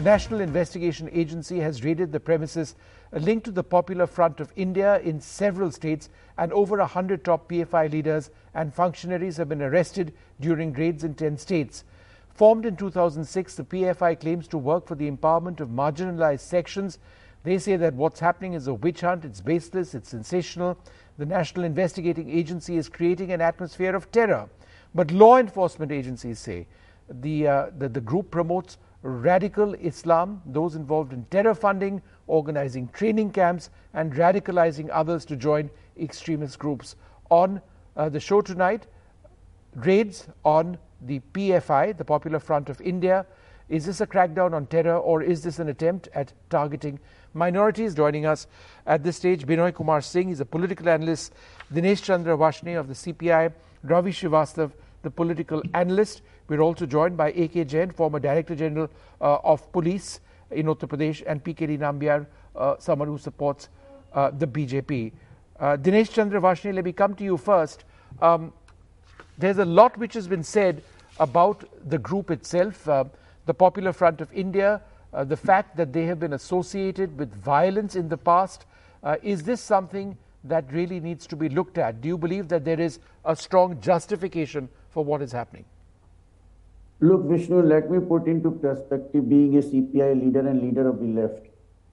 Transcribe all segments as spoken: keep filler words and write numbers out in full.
National Investigation Agency has raided the premises linked to the Popular Front of India in several states, and over one hundred top P F I leaders and functionaries have been arrested during raids in ten states. Formed in two thousand six, the P F I claims to work for the empowerment of marginalized sections. They say that what's happening is a witch hunt, it's baseless, it's sensational. The National Investigating Agency is creating an atmosphere of terror. But law enforcement agencies say the, uh, the, the group promotes radical Islam, those involved in terror funding, organizing training camps, and radicalizing others to join extremist groups. On uh, the show tonight, raids on the P F I, the Popular Front of India. Is this a crackdown on terror, or is this an attempt at targeting minorities? Joining us at this stage, Binoy Kumar Singh, he's a political analyst, Dinesh Chandra Varshney of the C P I, Ravi Srivastav, the political analyst. We're also joined by A K Jain, former Director General uh, of Police in Uttar Pradesh, and P K D Nambiar, uh, someone who supports uh, the B J P. Uh, Dinesh Chandra Varshney, let me come to you first. Um, there's a lot which has been said about the group itself, uh, the Popular Front of India, uh, the fact that they have been associated with violence in the past. Uh, is this something that really needs to be looked at? Do you believe that there is a strong justification for what is happening? Look, Vishnu, let me put into perspective being a C P I leader and leader of the left.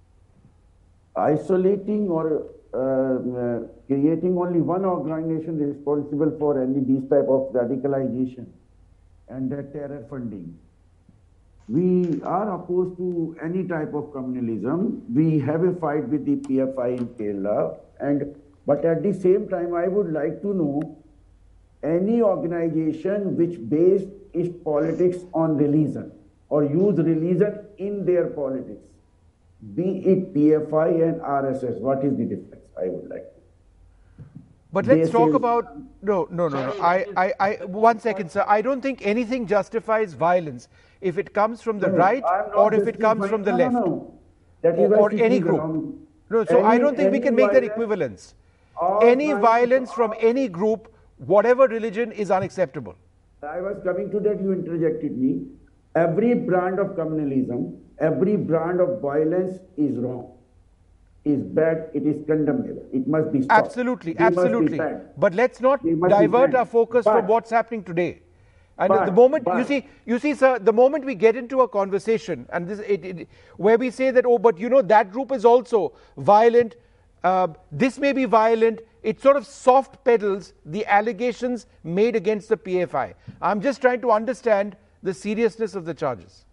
Isolating or uh, uh, creating only one organization responsible for any these type of radicalization and uh, terror funding. We are opposed to any type of communalism. We have a fight with the P F I in Kerala, and but at the same time, I would like to know any organization which based its politics on religion or use religion in their politics, be it P F I and R S S. What is the difference? I would like to. But let's they talk about no, no, no, no. I, I, I, one second, sir. I don't think anything justifies violence if it comes from the no, right or if it comes from the no, left, no, no. That is or, or any group. No, so any, I don't think we can make that equivalence. Any violence from any group, whatever religion, is unacceptable. I was coming to that, you interjected me. Every brand of communalism, every brand of violence is wrong, is bad, it is condemnable. It must be stopped. Absolutely, they absolutely. But let's not divert our focus but, from what's happening today. And but, the moment, but, you see, you see, sir, the moment we get into a conversation, and this, it, it, where we say that, oh, but you know, that group is also violent, uh, this may be violent, it sort of soft pedals the allegations made against the P F I. I'm just trying to understand the seriousness of the charges.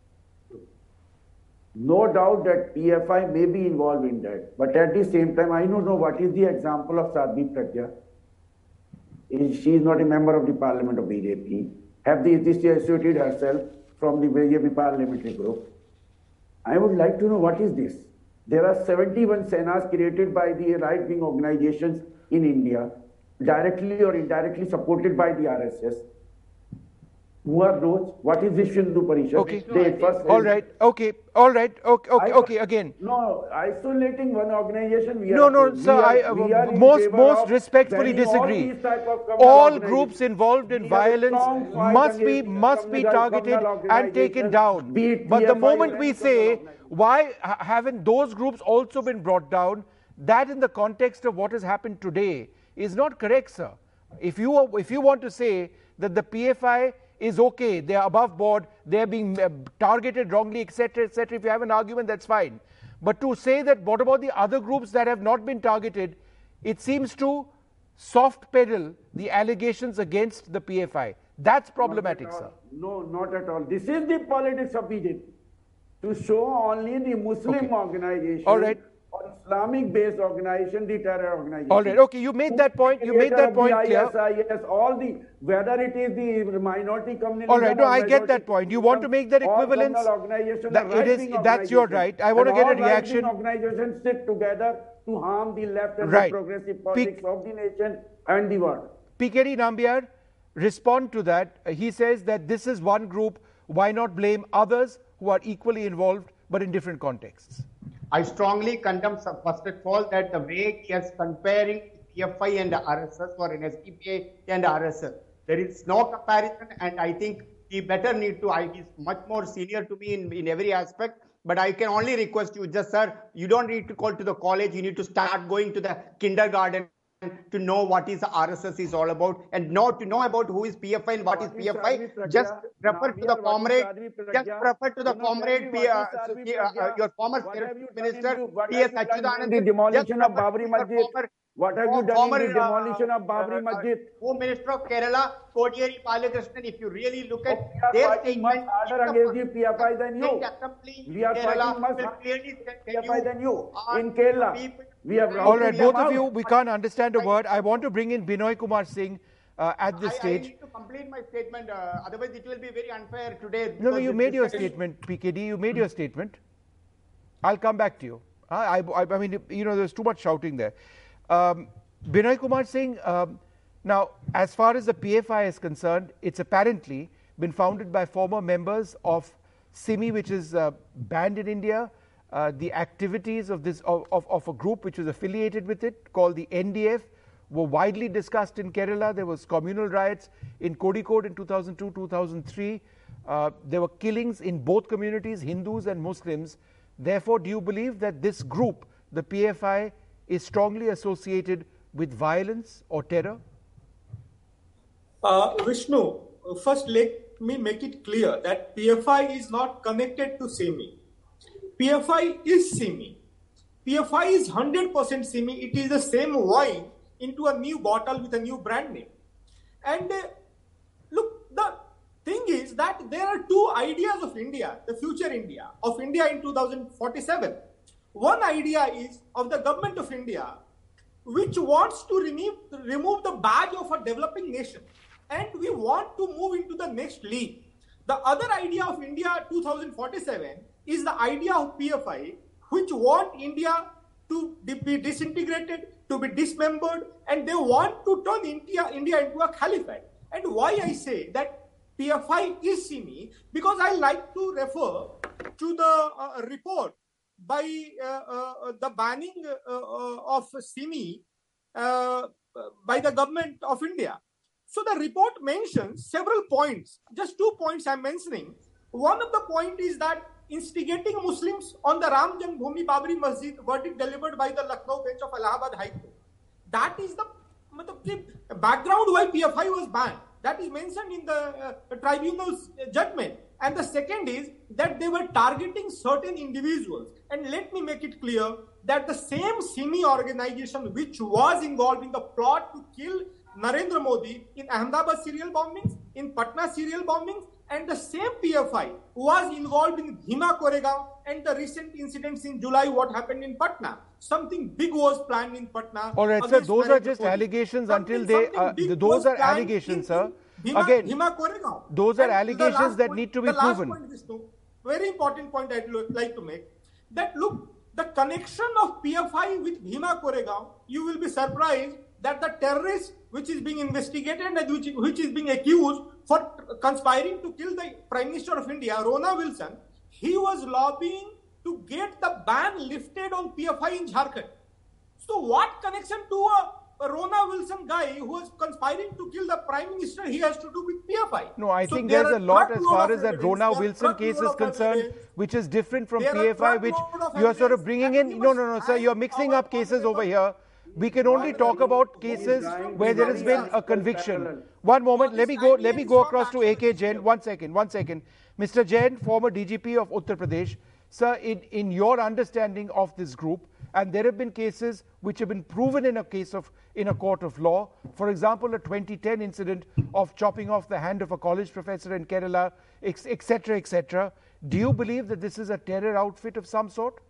No doubt that P F I may be involved in that. But at the same time, I don't know what is the example of Sadhvi Pragya. She is not a member of the parliament of B J P. Have the associated herself from the B J P parliamentary group. I would like to know what is this. There are seventy-one Senas created by the right-wing organizations in India, directly or indirectly supported by the R S S. Who are those? What is this Hindu Parishad? Okay. They first all right. Okay. All right. Okay. Okay. Okay. Again. No, isolating one organization. We no, are, no, sir. Are, I uh, most most respectfully disagree. All, all groups involved in violence must be must be targeted and taken down. But the moment we say, why haven't those groups also been brought down? That, in the context of what has happened today, is not correct, sir. If you if you want to say that the P F I is okay, they are above board, they are being uh, targeted wrongly, et cetera, et cetera. If you have an argument, that's fine. But to say that what about the other groups that have not been targeted, it seems to soft pedal the allegations against the P F I. That's problematic, sir. No, not at all. This is the politics of B J P. To show only the Muslim okay. organization. All right. Or Islamic-based organization, the terror organization. All right, okay, you made that point, you made that point clear. Yes, all the, whether it is the minority community. All right, no, I get that point. You want to make that equivalence. That it is, that's your right. I want to get a reaction. All organizations sit together to harm the left and right. the progressive politics P of the nation and the world. P K D Nambiar, respond to that. He says that this is one group, why not blame others who are equally involved but in different contexts? I strongly condemn, first of all, that the way he is comparing P F I and R S S or N S D P I and R S S. There is no comparison, and I think he better need to, I, he's much more senior to me in, in every aspect. But I can only request you, just sir, you don't need to go to the college. You need to start going to the kindergarten to know what is the R S S is all about, and know to know about who is P F I and what is P F I. Just refer to the comrade. Just refer to the comrade, P, uh, uh, your former minister, P S Achuthanandan. The demolition of Babri Masjid. What have you done former, in the demolition uh, of Babri uh, Masjid? Home Minister of Kerala, Kodiyeri Balakrishnan, if you really look at oh, their statement, harder against the P F I than you. We are fighting much harder P F I than you. In Kerala, we have all right, both of you, we can't understand a word. I want to bring in Binoy Kumar Singh uh, at this I, stage. I need to complete my statement, uh, otherwise it will be very unfair today. No, no, you made your statement, P K D. You made your statement. I'll come back to you. I, I, I mean, you know, there's too much shouting there. Um, Binoy Kumar Singh, um, now, as far as the P F I is concerned, it's apparently been founded by former members of SIMI, which is uh, banned in India. Uh, the activities of this of, of, of a group which was affiliated with it called the N D F were widely discussed in Kerala. There was communal riots in Kozhikode in two thousand two, two thousand three. Uh, there were killings in both communities, Hindus and Muslims. Therefore, do you believe that this group, the P F I, is strongly associated with violence or terror? Uh, Vishnu, first let me make it clear that P F I is not connected to SIMI. P F I is SIMI. P F I is one hundred percent SIMI. It is the same wine into a new bottle with a new brand name. And uh, look, the thing is that there are two ideas of India, the future India, of India in two thousand forty-seven. One idea is of the government of India, which wants to remove, remove the badge of a developing nation. And we want to move into the next league. The other idea of India two thousand forty-seven is the idea of P F I, which want India to be disintegrated, to be dismembered, and they want to turn India, India into a caliphate. And why I say that P F I is SIMI, because I like to refer to the uh, report by uh, uh, the banning uh, uh, of SIMI uh, by the government of India. So the report mentions several points, just two points I'm mentioning. One of the point is that instigating Muslims on the Ram Janmabhoomi Babri Masjid verdict delivered by the Lucknow bench of Allahabad High Court. That is the, the background why P F I was banned. That is mentioned in the uh, tribunal's judgment. And the second is that they were targeting certain individuals. And let me make it clear that the same SIMI organization which was involved in the plot to kill Narendra Modi in Ahmedabad serial bombings, in Patna serial bombings, and the same P F I was involved in Bhima Koregaon and the recent incidents in July, what happened in Patna. Something big was planned in Patna. All right, sir, those Narendra are just Modi. allegations something, until they, uh, those are allegations, sir. Bhima, Again, Bhima Koregaon. Those are and allegations that point, need to be the last proven. Point, Vishnu, very important point I'd like to make, that look, the connection of P F I with Bhima Koregaon, you will be surprised that the terrorist which is being investigated and which, which is being accused for conspiring to kill the Prime Minister of India, Rona Wilson, he was lobbying to get the ban lifted on P F I in Jharkhand. So what connection to a, a Rona Wilson guy who was conspiring to kill the Prime Minister he has to do with P F I? No, I so think there there's a lot as far as that Rona evidence, Wilson case is concerned, evidence. which is different from There P F I, which you are sort of bringing in. No, no, no, sir, you're mixing up cases over here. We can only talk about cases where there has been a conviction. One moment, let me go, let me go across to A K Jain. One second, one second. Mister Jain, former D G P of Uttar Pradesh. Sir, in, in your understanding of this group, and there have been cases which have been proven in a case of, in a court of law. For example, a twenty ten incident of chopping off the hand of a college professor in Kerala, et cetera, et cetera. Do you believe that this is a terror outfit of some sort?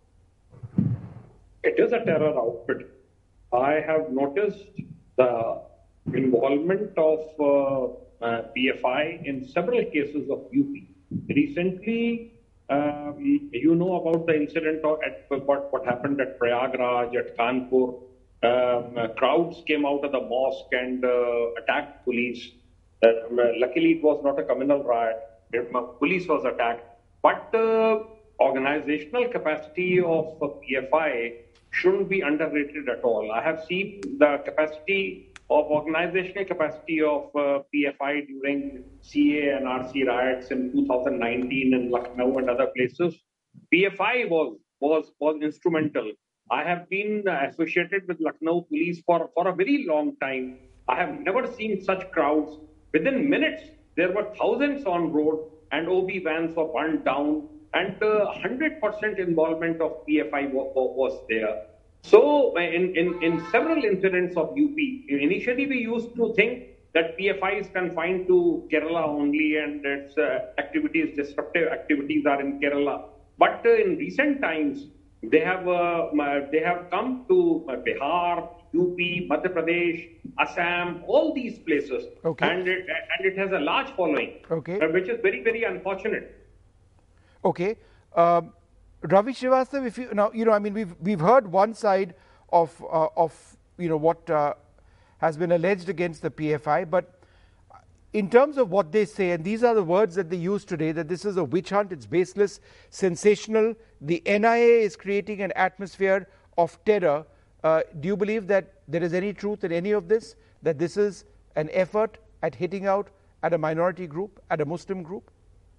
It is a terror outfit. I have noticed the involvement of uh, uh, P F I in several cases of U P. Recently, um, you know about the incident of at what, what happened at Prayagraj, at Kanpur. Um, uh, crowds came out of the mosque and uh, attacked police. Uh, luckily, it was not a communal riot. It, uh, police was attacked. But uh, organizational capacity of uh, P F I shouldn't be underrated at all. I have seen the capacity of organizational capacity of uh, P F I during C A and R C riots in two thousand nineteen in Lucknow and other places, P F I was was was instrumental. I have been associated with Lucknow police for, for a very long time. I have never seen such crowds. Within minutes, there were thousands on road and O B vans were burned down, and uh, one hundred percent involvement of P F I was there. So in, in, in several incidents of U P, initially we used to think that P F I is confined to Kerala only and its uh, activities, disruptive activities are in Kerala. But uh, in recent times, they have uh, they have come to uh, Bihar, U P, Madhya Pradesh, Assam, all these places. Okay. And it, and it has a large following, okay. uh, which is very, very unfortunate. Okay. Um, Ravi Srivastava, if you now, you know, I mean, we've we've heard one side of uh, of you know what uh, has been alleged against the P F I, but in terms of what they say, and these are the words that they use today, that this is a witch hunt, it's baseless, sensational. The N I A is creating an atmosphere of terror. Uh, do you believe that there is any truth in any of this? That this is an effort at hitting out at a minority group, at a Muslim group?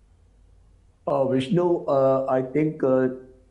Uh, Vishnu, uh, I think uh,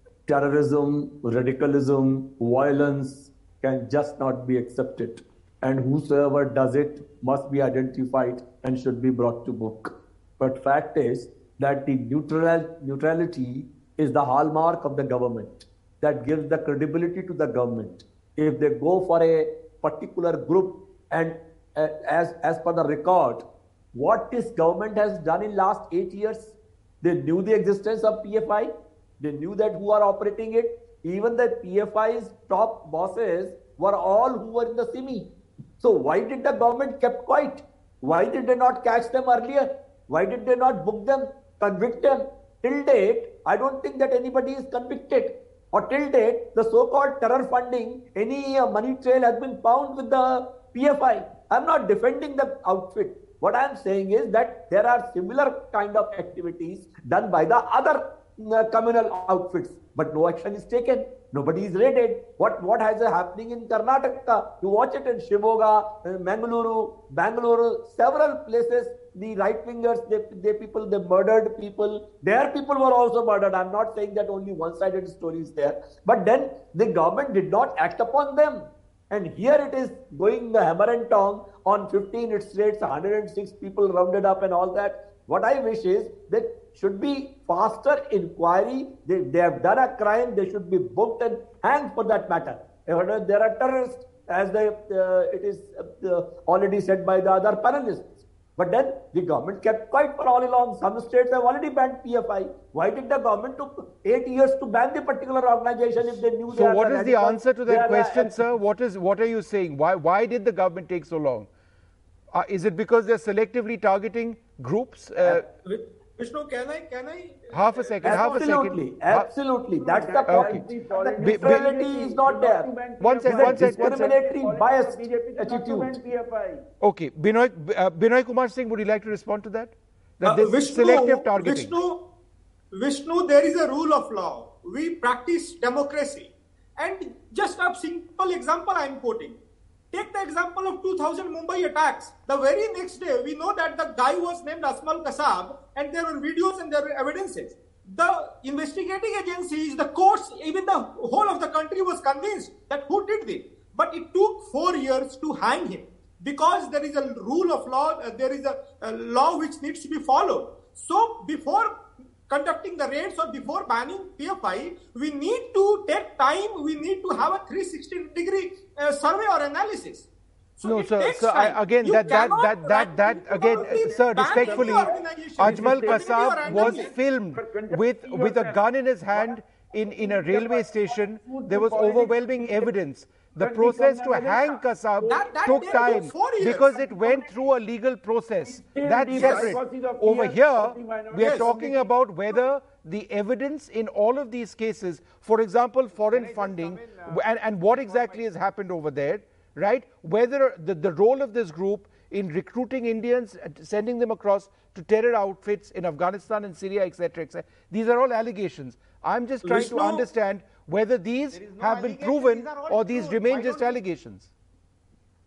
terrorism, radicalism, violence can just not be accepted. And whosoever does it must be identified and should be brought to book. But fact is that the neutral, neutrality is the hallmark of the government that gives the credibility to the government. If they go for a particular group and uh, as, as per the record, what this government has done in last eight years, they knew the existence of P F I. They knew that who are operating it. Even the P F I's top bosses were all who were in the SIMI. So why did the government kept quiet? Why did they not catch them earlier? Why did they not book them, convict them? Till date, I don't think that anybody is convicted. Or till date, the so-called terror funding, any uh, money trail has been found with the P F I. I'm not defending the outfit. What I'm saying is that there are similar kind of activities done by the other uh, communal outfits, but no action is taken. Nobody is raided. What what has uh, happening in Karnataka? You watch it in Shimoga, uh, Mangaluru, Bangalore, several places. The right wingers, they, they people, they murdered people. Their people were also murdered. I'm not saying that only one-sided story is there, but then the government did not act upon them. And here it is going the hammer and tong on fifteen, it states one hundred six people rounded up and all that. What I wish is that should be faster inquiry. They, they have done a crime, they should be booked and hanged for that matter. If there are terrorists, as they, uh, it is uh, already said by the other panelists. But then the government kept quiet for all along. Some states have already banned P F I. Why did the government took eight years to ban the particular organization if they knew? So they what is the answer to that question, a, sir? What is what are you saying? Why why did the government take so long? Uh, is it because they're selectively targeting groups? Uh, Vishnu, can I can I? Half a second. Absolutely, half a second. absolutely. That's the point. Okay. The neutrality is not there. One second. One second. One second. Discriminatory, biased attitude. Okay, Binoy, uh, Binoy Kumar Singh, would you like to respond to that? That Uh, this Vishnu, selective targeting. Vishnu, Vishnu, there is a rule of law. We practice democracy. And just a simple example I am quoting. Take the example of two thousand Mumbai attacks. The very next day, we know that the guy was named Asmal Kasab, and there were videos and there were evidences. The investigating agencies, the courts, even the whole of the country was convinced that who did this. But it took four years to hang him because there is a rule of law, uh, there is a, a law which needs to be followed. So before conducting the raids or before banning P F I, we need to take time, we need to have a three sixty degree uh, survey or analysis. So no, it sir. takes So I, time. again, You that that cannot that that that again, practically uh, sir, ban respectfully, any organization. Ajmal It's Kasab definitely was random. filmed with with a gun in his hand in in a railway station. There was overwhelming evidence. The process to hang Kasab That- that took they time took four years. because it went through a legal process. That's separate. Over here, we are Yes. talking about whether the evidence in all of these cases, for example, foreign funding, and, and what exactly has happened over there, right? Whether the, the role of this group in recruiting Indians, sending them across to terror outfits in Afghanistan and Syria, et cetera, et cetera. These are all allegations. I'm just trying Vishnu, to understand whether these no have been allegation, proven these are all or these true. remain Why just don't we- allegations.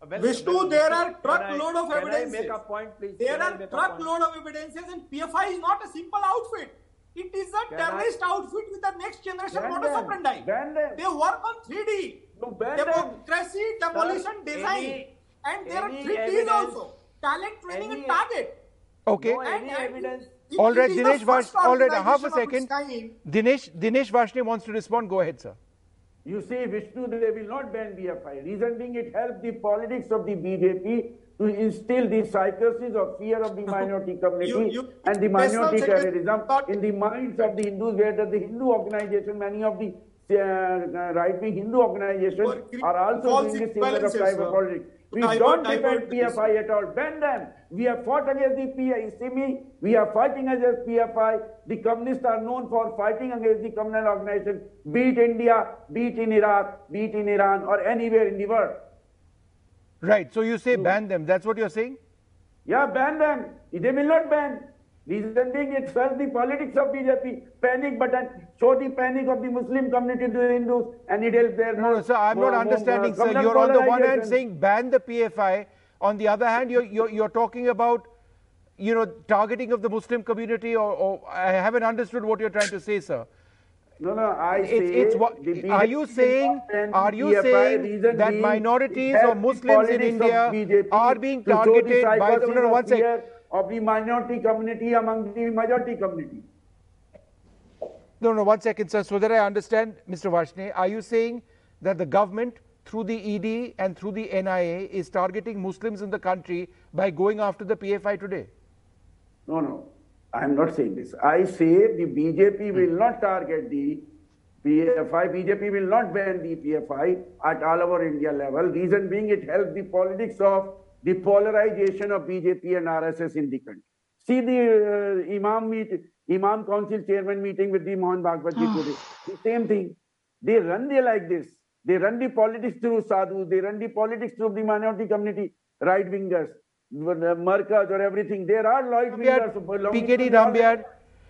Well, Vishnu, well, there Vishnu, are truckload of Can I evidences. make a point, please? There Can I are make a truckload of evidences, and P F I is not a simple outfit. It is a Can terrorist outfit with a next generation Ban modus them. opendi. Ban them. They work on three D. You ban them. Democracy, demolition, Sir, design. any- and there are any three Ds evidence- also. Talent, training any- and target. Okay. No, any And- and evidence? it- All it right, is the Dinesh first Vash, all right, half a organization of its second. kind. Dinesh, Dinesh Varshney wants to respond. Go ahead, sir. You say, Vishnu, they will not ban P F I. Reason being, it helped the politics of the B J P to instill the psychosis of fear of the minority community You- you- and the Personal minority secretary terrorism thought- in the minds of the Hindus, where the Hindu organization, many of the uh, right-wing Hindu organizations For are also false doing the similar of equivalences, private sir. politics. We Divert- don't divert defend P F I at all. Ban them. We have fought against the P I C M I. We are fighting against P F I. The communists are known for fighting against the communal organization, be it India, be it in Iraq, be it in Iran, or anywhere in the world. Right. So you say ban them. That's what you're saying? Yeah, ban them. They will not ban. Reason being, it serves the politics of B J P. Panic button. Show the panic of the Muslim community to the Hindus, and it helps their No, no, sir, I'm more- not more, understanding, uh, sir. communal You're on the one hand polarization. saying ban the P F I. On the other hand, you're, you're, you're talking about, you know, targeting of the Muslim community, or, or I haven't understood what you're trying to say, sir. No, no, I It's, say. it's what, the are B J P you will saying, not ban are you P F I, saying reason that being, minorities it or helps the Muslims in politics of India B J P are being to show the targeted by, no, psychosis no, of one sec. fear of the minority community among the majority community. No, no, one second, sir. So that I understand, Mister Varshney, are you saying that the government, through the E D and through the N I A, is targeting Muslims in the country by going after the P F I today? No, no, I am not saying this. I say the B J P will not target the P F I. B J P will not ban the P F I at all over India level. Reason being, it helps the politics of the polarization of B J P and R S S in the country. See the uh, Imam meet, Imam Council Chairman meeting with the Mohan Bhagwat ji today. The same thing. They run there like this. They run the politics through sadhus. They run the politics through the minority community, right wingers, Markas or everything. There are right wingers. P K D Nambiar,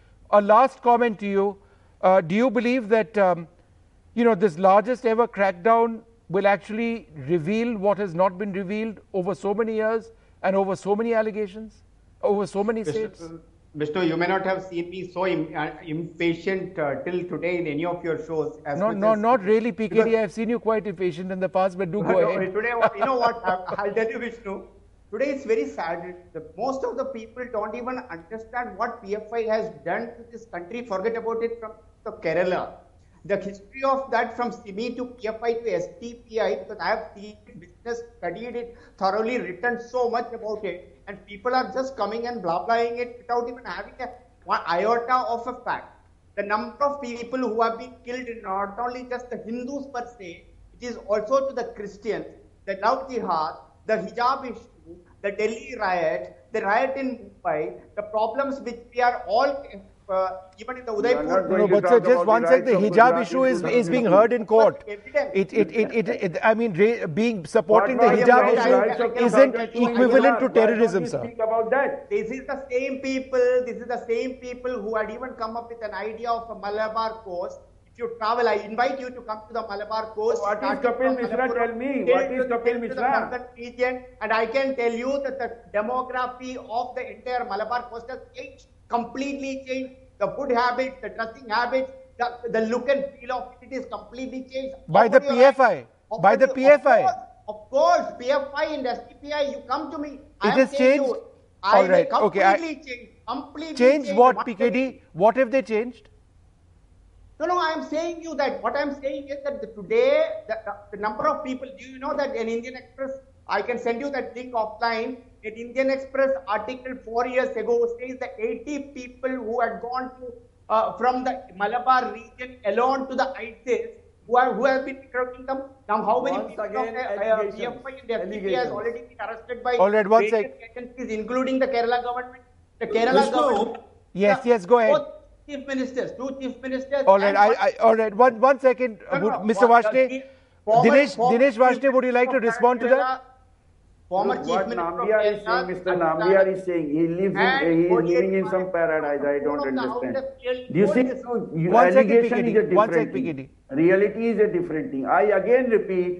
a last comment to you. Uh, do you believe that um, you know this largest ever crackdown will actually reveal what has not been revealed over so many years and over so many allegations, over so many states? Vishnu, you may not have seen me so im uh, impatient uh, till today in any of your shows. As No, much no, as- not really, P K D. Because- I've seen you quite impatient in the past, but do go No, ahead. Today, what- you know what? I- I'll tell you, Vishnu. Today it's very sad. The, most of the people don't even understand what P F I has done to this country. Forget about it from the Kerala. The history of that from S I M I to P F I to S T P I, because I have seen it, business, studied it, thoroughly written so much about it, and people are just coming and blah blahing it without even having a one iota of a fact. The number of people who have been killed, not only just the Hindus per se, it is also to the Christians, the love jihad, the hijab issue, the Delhi riot, the riot in Mumbai, the problems which we are all, uh, even in the are not Udaipur. going No, to but sir, talk just about one the sec. The rights of hijab Gujarati issue is, Hindus. is being heard in court. Evidence. It, it, it, it, it I mean, ra- being supporting the What was hijab right issue rights of isn't Gujarati Hindus? equivalent to Why don't terrorism, you sir. Speak about that. This is the same people, this is the same people who had even come up with an idea of a Malabar coast. If you travel, I invite you to come to the Malabar coast. What is starting Kapil from Mishra? Malappuram Tell me, till what is to the- Kapil till to the Mishra? northern region, and I can tell you that the demography of the entire Malabar coast has changed, completely changed. The food habits, the dressing habits, the, the look and feel of it, it is completely changed. By the Offer P your F I. right- offer By the you- P F I. Of course, of course, P F I and S T P I, you come to me. I It am has saying changed? you, I All right, will okay, I- completely change. Completely Changed change. what, One P K D? way- What have they changed? No, no, I am saying you that what I am saying is that the, today the, the, the number of people, do you know that an Indian Express, I can send you that link offline, an Indian Express article four years ago says that eighty people who had gone to uh, from the Malabar region alone to the ISIS who have, who have been recruiting them. Now, how many Once people again, of the uh, allegations. P F I and S T P has Allegations. already been arrested by All right, one various sec. agencies, including the Kerala government? The Kerala Vishnu, government. Yes, the- yes, go ahead. both Chief ministers, two chief ministers. All right, and I, one- I, all right. One, one second, No, no, would- Mister what- Varshney. the former- Dinesh, former Dinesh chief Varshney, would you like to minister of respond to Kerala, that? Former Look, chief what minister of Nambiar is Kerala, saying, Mister Ajit Nambiar Pai, is saying, he lives and in, he is forty-eight living in some paradise. I don't of the House understand. has clearly Do you told see, this. you, One second, allegation P K D. is a One different sec, P K D. thing. Reality is a different thing. I again repeat,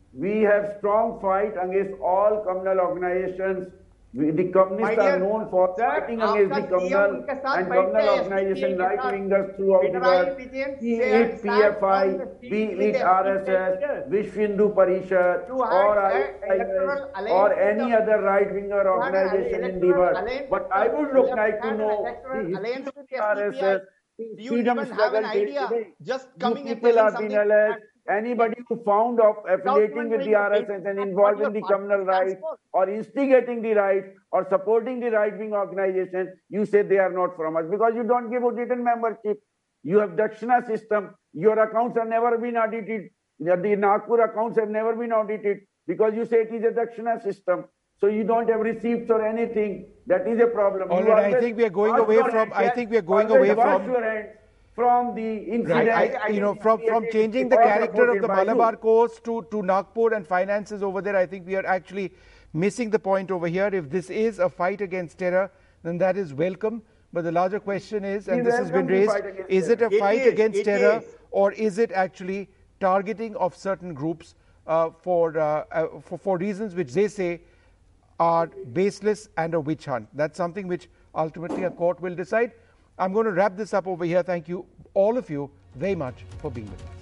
We have strong fight against all communal organizations. We, the communists My dear are known for sir, fighting against the आपका communal C M उनके साथ and बैठते communal हैं, organization, S D P के right साथ। wingers throughout the Pinarayi world. Vijayan Be said it sat P F I, on the seat be with it the R S S, leaders Vishwa Hindu Parishad, to have or an I S I S, electoral alliance or with any the- other right winger to have an organization in the electoral world. alliance But with I the would look left like to hand know and electoral the alliance history with the of S D P I. R S S, Do you freedom even have an struggle till idea? today. Just You coming and people telling have been something alleged. that- Anybody who found of affiliating even with knowing the the R S S basis and of involved what in the your communal party right stands for. or instigating the right or supporting the right-wing organization, you say they are not from us because you don't give a written membership. You have Dakshina system. Your accounts have never been audited. The Nagpur accounts have never been audited because you say it is a Dakshina system. So you don't have receipts or anything. That is a problem. All You right, I always think we are going wash away your from- hands, I yes. think we are going Always away wash from- your hands from the incident. Right, I, you know, from, from changing the character of the Malabar coast to, to Nagpur and finances over there, I think we are actually missing the point over here. If this is a fight against terror, then that is welcome. But the larger question is, and We this has been welcome the raised, fight against is it a terror. fight It is, against it terror, is. or is it actually targeting of certain groups uh, for, uh, uh, for, for reasons which they say are baseless and a witch hunt? That's something which ultimately a court will decide. I'm going to wrap this up over here. Thank you, all of you, very much for being with us.